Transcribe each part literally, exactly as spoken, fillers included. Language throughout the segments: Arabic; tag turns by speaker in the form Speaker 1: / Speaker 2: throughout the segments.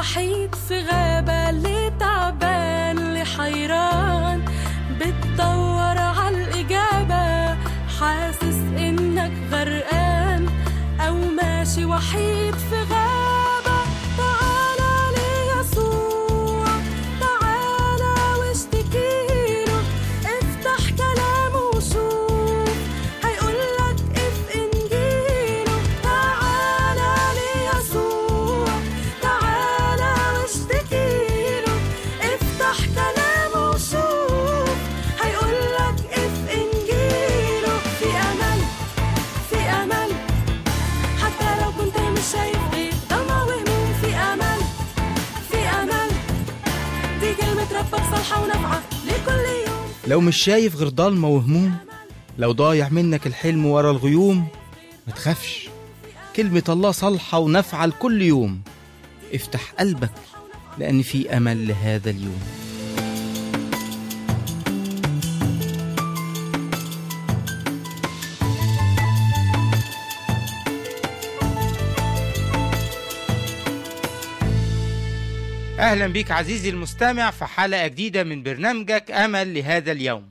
Speaker 1: وحيد في غابة، اللي تعبان اللي حيران بتدور عالإجابة، حاسس إنك غرقان أو ماشي وحيد في غابة. تعالى ليسوع، تعالى واشتكيله، افتح كلامه وشوف هيقولك اف إنجيله. تعالى ليسوع، تعالى واشتكيله، افتح كلامه وشوف هيقولك اف إنجيله. في أمل، في أمل، حتى لو كنت مش شايف غير ضلمة وهموم. في أمل، في أمل، دي كلمة ربك صالحة ونافعة لكل يوم.
Speaker 2: لو مش شايف غير ضلمة وهموم، لو ضايع منك الحلم ورا الغيوم، ما تخافش، كلمة الله صالحة ونافعة لكل يوم. افتح قلبك لأن في أمل لهذا اليوم. أهلا بك عزيزي المستمع في حلقة جديدة من برنامجك أمل لهذا اليوم.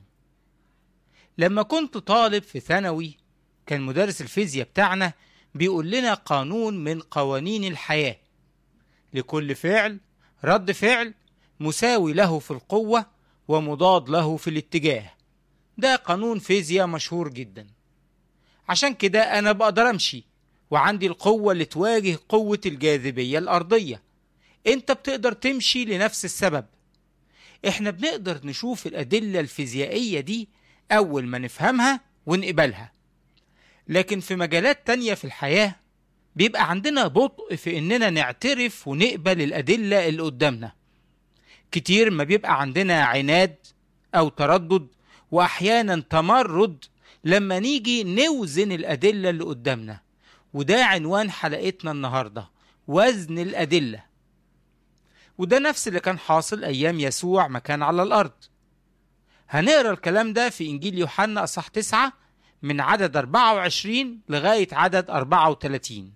Speaker 2: لما كنت طالب في ثانوي كان مدرس الفيزياء بتاعنا بيقول لنا قانون من قوانين الحياة: لكل فعل رد فعل مساوي له في القوة ومضاد له في الاتجاه. ده قانون فيزياء مشهور جدا. عشان كده أنا بقدر أمشي وعندي القوة اللي تواجه قوة الجاذبية الأرضية. انت بتقدر تمشي لنفس السبب. احنا بنقدر نشوف الأدلة الفيزيائية دي أول ما نفهمها ونقبلها، لكن في مجالات تانية في الحياة بيبقى عندنا بطء في إننا نعترف ونقبل الأدلة اللي قدامنا. كتير ما بيبقى عندنا عناد أو تردد وأحيانا تمرد لما نيجي نوزن الأدلة اللي قدامنا. وده عنوان حلقتنا النهاردة: وزن الأدلة. وده نفس اللي كان حاصل أيام يسوع ما كان على الأرض. هنقرأ الكلام ده في إنجيل يوحنا أصحاح تسعة من عدد أربعة وعشرين لغاية عدد أربعة وثلاثين.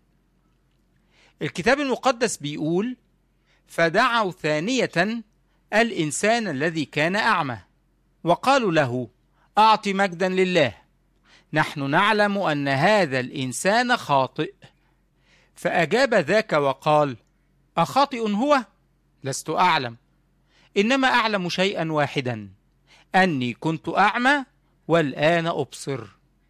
Speaker 2: الكتاب المقدس بيقول: فدعوا ثانية الإنسان الذي كان أعمى وقالوا له: أعط مجدا لله، نحن نعلم أن هذا الإنسان خاطئ. فأجاب ذاك وقال: أخاطئ هو؟ لست أعلم، إنما أعلم شيئا واحدا، أني كنت أعمى والآن أبصر.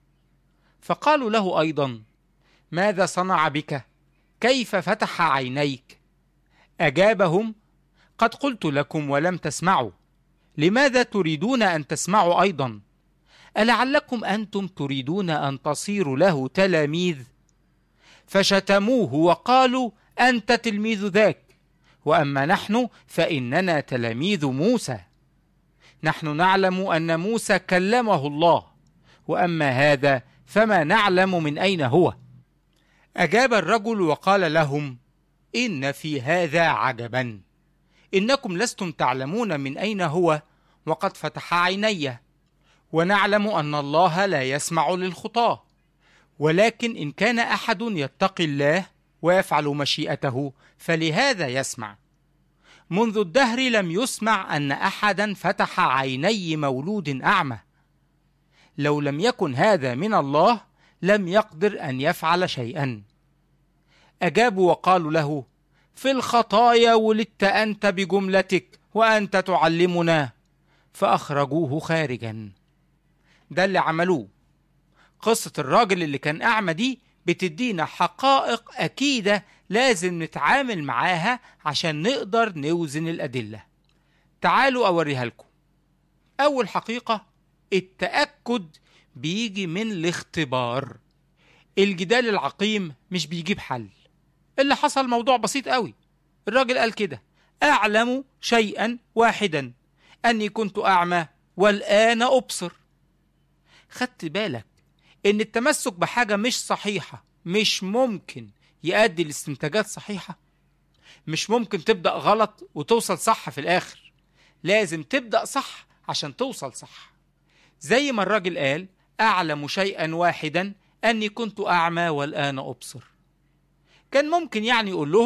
Speaker 2: فقالوا له أيضا: ماذا صنع بك؟ كيف فتح عينيك؟ أجابهم: قد قلت لكم ولم تسمعوا، لماذا تريدون أن تسمعوا أيضا؟ ألعلكم أنتم تريدون أن تصيروا له تلاميذ؟ فشتموه وقالوا: أنت تلميذ ذاك، وأما نحن فإننا تلاميذ موسى، نحن نعلم أن موسى كلمه الله، وأما هذا فما نعلم من أين هو. أجاب الرجل وقال لهم: إن في هذا عجبا، إنكم لستم تعلمون من أين هو، وقد فتح عيني، ونعلم أن الله لا يسمع للخطاة، ولكن إن كان أحد يتقي الله ويفعل مشيئته فلهذا يسمع. منذ الدهر لم يسمع أن أحدا فتح عيني مولود أعمى. لو لم يكن هذا من الله لم يقدر أن يفعل شيئا. أجابوا وقالوا له: في الخطايا ولدت أنت بجملتك وأنت تعلمنا. فأخرجوه خارجا. ده اللي عملوه. قصة الراجل اللي كان أعمى دي بتدينا حقائق أكيدة لازم نتعامل معاها عشان نقدر نوزن الأدلة. تعالوا أوريها لكم. أول حقيقة: التأكد بيجي من الاختبار. الجدال العقيم مش بيجيب حل. اللي حصل موضوع بسيط قوي. الراجل قال كده: أعلم شيئا واحدا، أني كنت أعمى والآن أبصر. خدت بالك إن التمسك بحاجة مش صحيحة مش ممكن يؤدي لاستنتاجات صحيحة؟ مش ممكن تبدأ غلط وتوصل صح في الآخر. لازم تبدأ صح عشان توصل صح. زي ما الراجل قال: أعلم شيئا واحدا أني كنت أعمى والآن أبصر. كان ممكن يعني يقول لهم: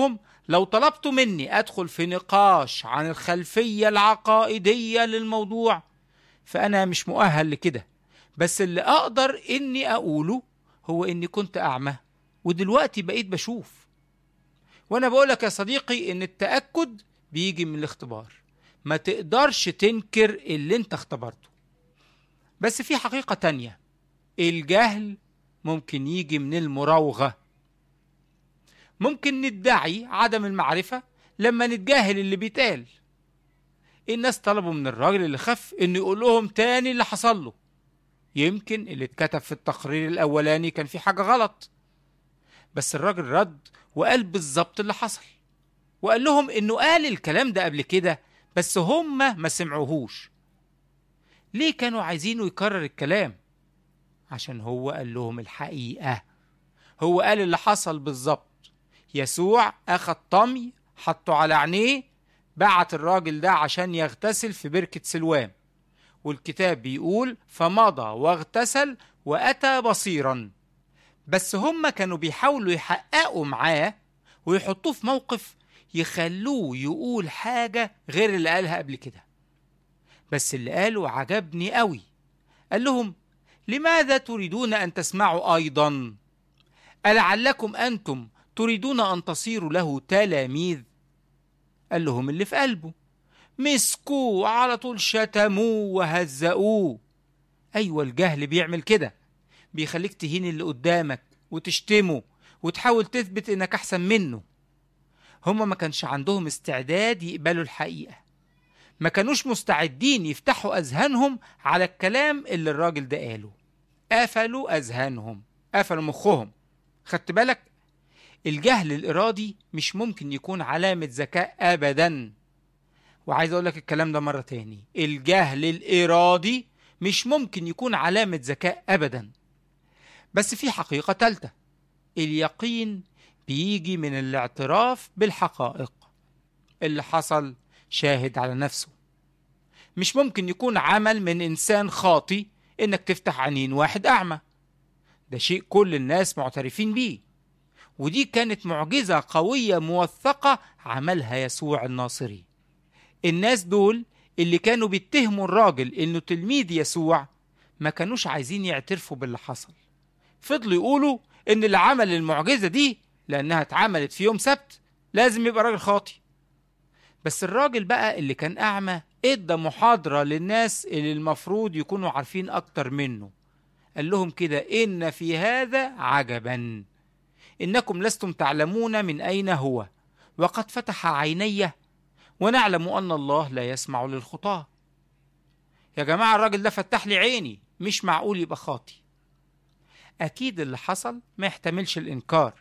Speaker 2: لو طلبتوا مني أدخل في نقاش عن الخلفية العقائدية للموضوع فأنا مش مؤهل لكده، بس اللي أقدر إني أقوله هو إني كنت أعمى ودلوقتي بقيت بشوف. وأنا بقولك يا صديقي إن التأكد بيجي من الاختبار، ما تقدرش تنكر اللي انت اختبرته. بس في حقيقة تانية، الجهل ممكن يجي من المراوغة. ممكن ندعي عدم المعرفة لما نتجاهل اللي بيتقال. الناس طلبوا من الراجل اللي خف انه يقول لهم تاني اللي حصل له، يمكن اللي اتكتب في التقرير الاولاني كان في حاجة غلط، بس الراجل رد وقال بالظبط اللي حصل، وقال لهم انه قال الكلام ده قبل كده بس هم ما سمعوهوش. ليه كانوا عايزينه يكرر الكلام؟ عشان هو قال لهم الحقيقة، هو قال اللي حصل بالظبط. يسوع أخذ طمي حطه على عينيه، بعت الراجل ده عشان يغتسل في بركة سلوام، والكتاب بيقول فمضى واغتسل وأتى بصيرا. بس هم كانوا بيحاولوا يحققوا معاه ويحطوه في موقف يخلوه يقول حاجة غير اللي قالها قبل كده. بس اللي قاله عجبني قوي، قال لهم لماذا تريدون أن تسمعوا أيضا؟ ألعلكم أنتم تريدون أن تصيروا له تلاميذ؟ قال لهم اللي في قلبه، مسكوه على طول، شتموه وهزقوه. أيوة، الجهل بيعمل كده، بيخليك تهين اللي قدامك وتشتمه وتحاول تثبت إنك أحسن منه. هم ما كانش عندهم استعداد يقبلوا الحقيقة، ما كانوش مستعدين يفتحوا أذهانهم على الكلام اللي الراجل ده قاله. قفلوا أذهانهم، قفلوا مخهم. خدت بالك؟ الجهل الإرادي مش ممكن يكون علامة ذكاء أبدا. وعايز أقول لك الكلام ده مرة تاني، الجهل الإرادي مش ممكن يكون علامة ذكاء أبدا. بس في حقيقة تالتة، اليقين بيجي من الاعتراف بالحقائق. اللي حصل شاهد على نفسه. مش ممكن يكون عمل من إنسان خاطي إنك تفتح عينين واحد أعمى، ده شيء كل الناس معترفين بيه. ودي كانت معجزة قوية موثقة عملها يسوع الناصري. الناس دول اللي كانوا بيتهموا الراجل إنه تلميذ يسوع ما كانوش عايزين يعترفوا باللي حصل، فضلوا يقولوا إن اللي عمل المعجزة دي لأنها اتعملت في يوم سبت لازم يبقى راجل خاطي. بس الراجل بقى اللي كان أعمى ادى محاضرة للناس اللي المفروض يكونوا عارفين أكتر منه. قال لهم كده: إن في هذا عجبا، إنكم لستم تعلمون من أين هو، وقد فتح عيني، ونعلم أن الله لا يسمع للخطاة. يا جماعة، الراجل ده فتح لي عيني، مش معقول يبقى خاطي. أكيد اللي حصل ما يحتملش الإنكار،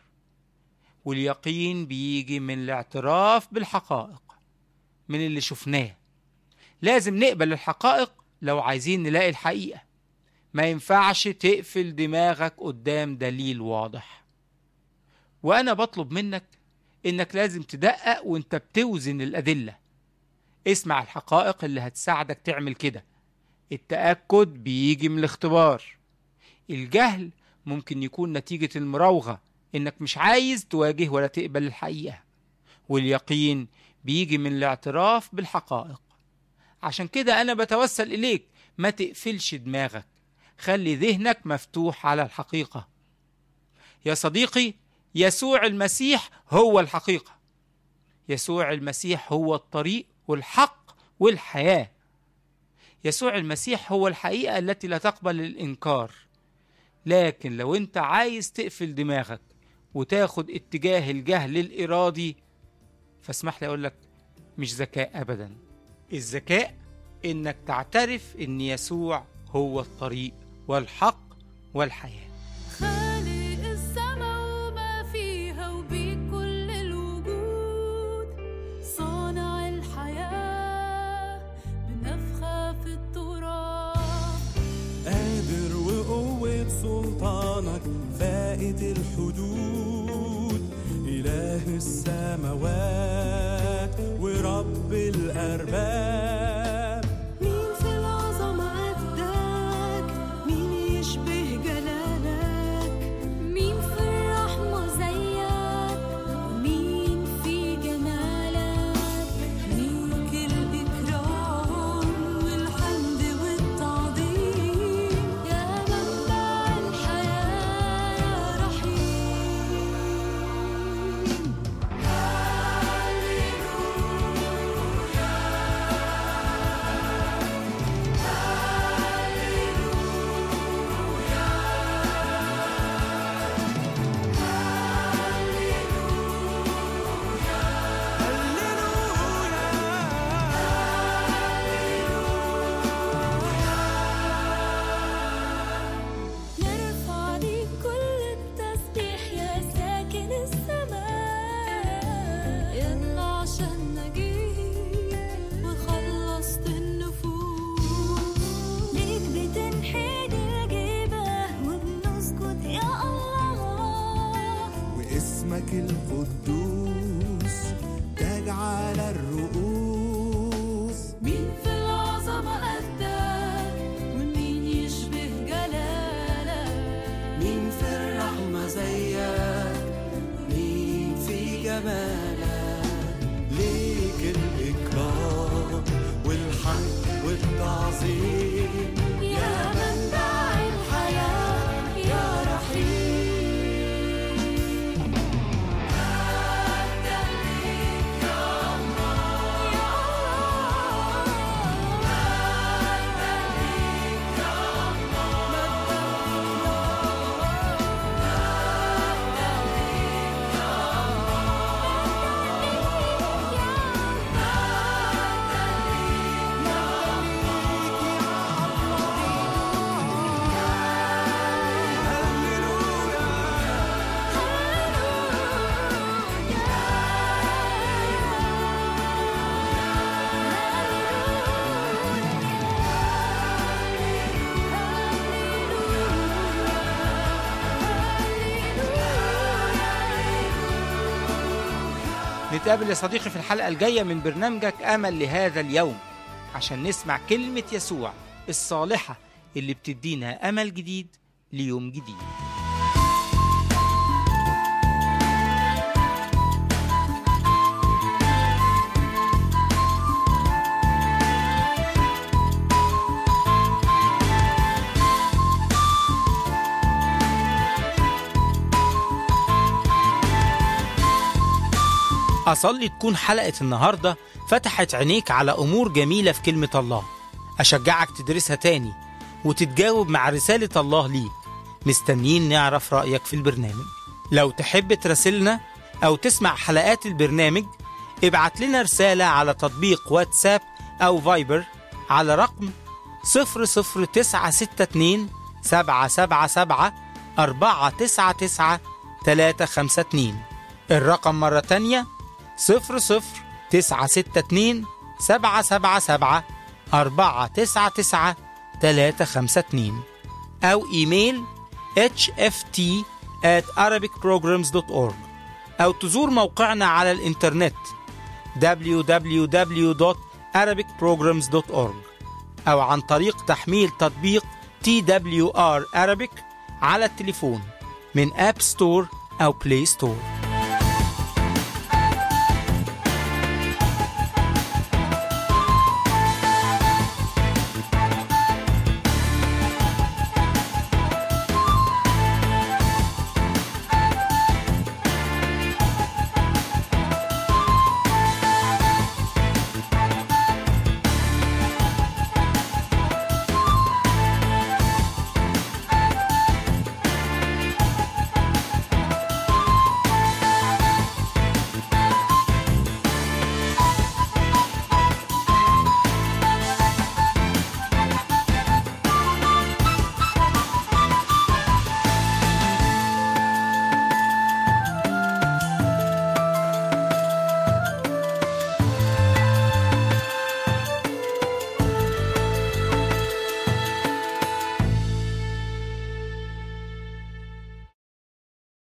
Speaker 2: واليقين بيجي من الاعتراف بالحقائق، من اللي شفناه. لازم نقبل الحقائق لو عايزين نلاقي الحقيقة. ما ينفعش تقفل دماغك قدام دليل واضح. وأنا بطلب منك إنك لازم تدقق وإنت بتوزن الأدلة. اسمع الحقائق اللي هتساعدك تعمل كده. التأكد بيجي من الاختبار. الجهل ممكن يكون نتيجة المراوغة، إنك مش عايز تواجه ولا تقبل الحقيقة. واليقين بيجي من الاعتراف بالحقائق. عشان كده أنا بتوسل إليك، ما تقفلش دماغك، خلي ذهنك مفتوح على الحقيقة. يا صديقي، يسوع المسيح هو الحقيقة. يسوع المسيح هو الطريق والحق والحياة. يسوع المسيح هو الحقيقة التي لا تقبل الإنكار. لكن لو أنت عايز تقفل دماغك وتاخد اتجاه الجهل الإرادي، فاسمح لي أقول لك مش ذكاء أبدا. الذكاء إنك تعترف إن يسوع هو الطريق والحق والحياة.
Speaker 1: خالق السماء وما فيها وبيك كل الوجود، صانع الحياة بنفخة في التراب،
Speaker 3: قادر وقوة سلطانك فائت الحدود، إله السماوات ورب الأرباب.
Speaker 1: مين في العظمة قدك؟ مين يشبه جلالك؟ مين في الرحمة زيك؟ مين في
Speaker 3: اسمك القدوس تاج على الرؤوس.
Speaker 1: مين في العظمة قدك ومين يشبه جلالك؟
Speaker 3: مين في الرحمة زيك؟ مين في جمالك؟ ليك الإكرام والحق والتعظيم
Speaker 1: يا منبع الحياة يا رحيم.
Speaker 2: نتقابل يا صديقي في الحلقة الجاية من برنامجك أمل لهذا اليوم، عشان نسمع كلمة يسوع الصالحة اللي بتدينا أمل جديد ليوم جديد. أصلي تكون حلقة النهاردة فتحت عينيك على أمور جميلة في كلمة الله. أشجعك تدرسها تاني وتتجاوب مع رسالة الله ليك. مستنيين نعرف رأيك في البرنامج. لو تحب تراسلنا أو تسمع حلقات البرنامج ابعت لنا رسالة على تطبيق واتساب أو فايبر على رقم صفر صفر تسعة ستة اتنين سبعة سبعة سبعة أربعة تسعة تسعة تلاتة خمسة اتنين. الرقم مرة تانية صفر صفر تسعة ستة اتنين سبعة سبعة سبعة أربعة تسعة تسعة تلاتة خمسة اتنين، أو إيميل إتش إف تي آت أرابيك بروجرامز دوت أورج، أو تزور موقعنا على الإنترنت دبليو دبليو دبليو دوت أرابيك بروجرامز دوت أورج، أو عن طريق تحميل تطبيق تي دبليو آر Arabic على التليفون من آب ستور أو بلاي ستور.